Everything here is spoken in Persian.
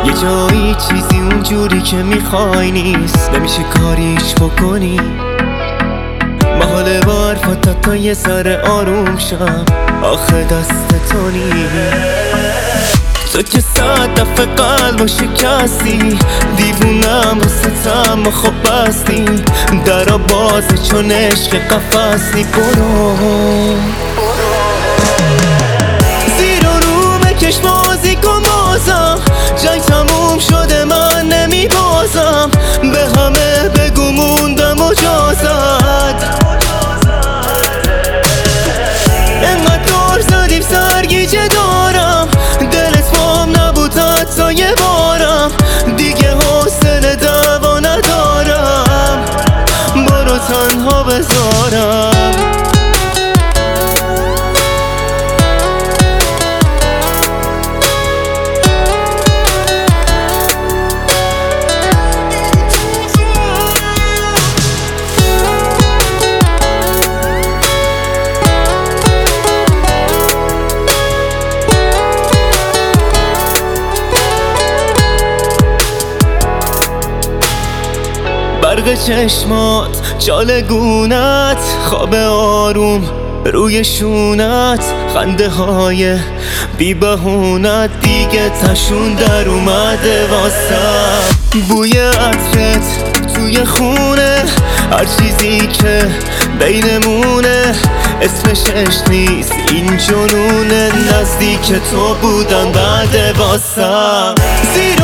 یه جایی چیزی اونجوری که میخوای نیست، نمیشه کاریش بکنی. محاله با حرفات تا یه سر آروم شم، آخه دست تو نیست. تو که 100 دفعه قلبو شکستی، دیوونم واسطم و خب بستی. درا بازه چون عشق قفصی، برو زیر و رو بکش بازی کن بازم. جنگ تموم شده من نمی بازم، به همه بگو موندم مجازت. انقدر دور زدیم سرگیجه دارم، دلت بام نبود حتی یه بارم. دیگه حوصله دعوا ندارم، برو تنها بذارم. برق چشمات، چال گونت، خواب آروم روی شونت، خنده های بی بهونت دیگه تشون در اومده واسم. بوی عطرت توی خونه، هر چیزی که بینمونه اسمش عشق نیست این جنونه. نزدیک تو بودم بعد واسم، زیر